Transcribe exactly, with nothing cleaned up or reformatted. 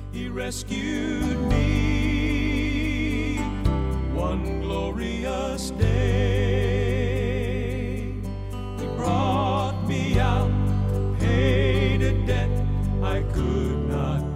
He rescued me one glorious day. He brought me out, paid a debt I could not